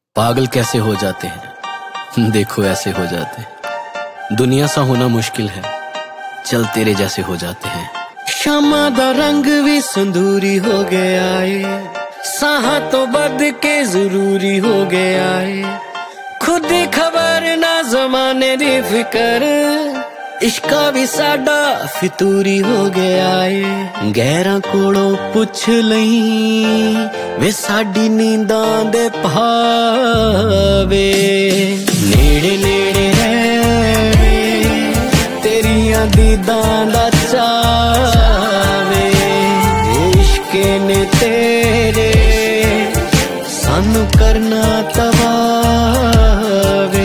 पागल कैसे हो जाते हैं, देखो ऐसे हो जाते हैं। दुनिया सा होना मुश्किल है, चल तेरे जैसे हो जाते हैं। शामा दा रंग भी संदूरी हो गया है, साहा तो बद के जरूरी हो गया है। खुद ही खबर ना जमाने दी फिकर, इश्का भी साडा फितूरी हो गया है। गैरा कोलों पुछ लई वे साडी नींदां दे भावे, नेड़े नेड़े रहवे तेरियां दीदां दा चावे। इश्के ने तेरे सानू करना तबावे,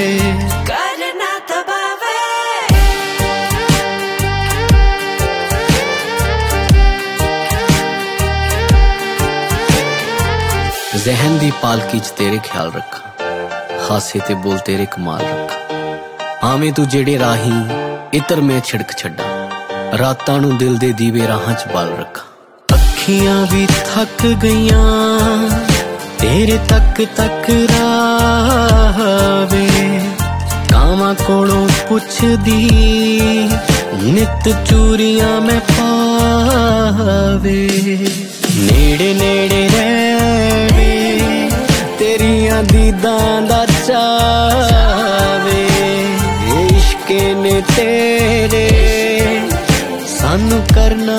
जहन दी पालकी च तेरे ख्याल रखा, हासे ते बोल तेरे कमाल रखा। आवें तू जेड़े राही इतर में छिड़क छड्डा, रातां नू दिल दे दीवे राहां च बाल रखा। अखियां भी थक गईयां तेरे तक तक रावे, कावां कोलों पुछदी नित चूरियां मैं पावे। नेड़े नेड़े रहवे तेरियां दीदां दा चावे, इश्के ने तेरे सानू करना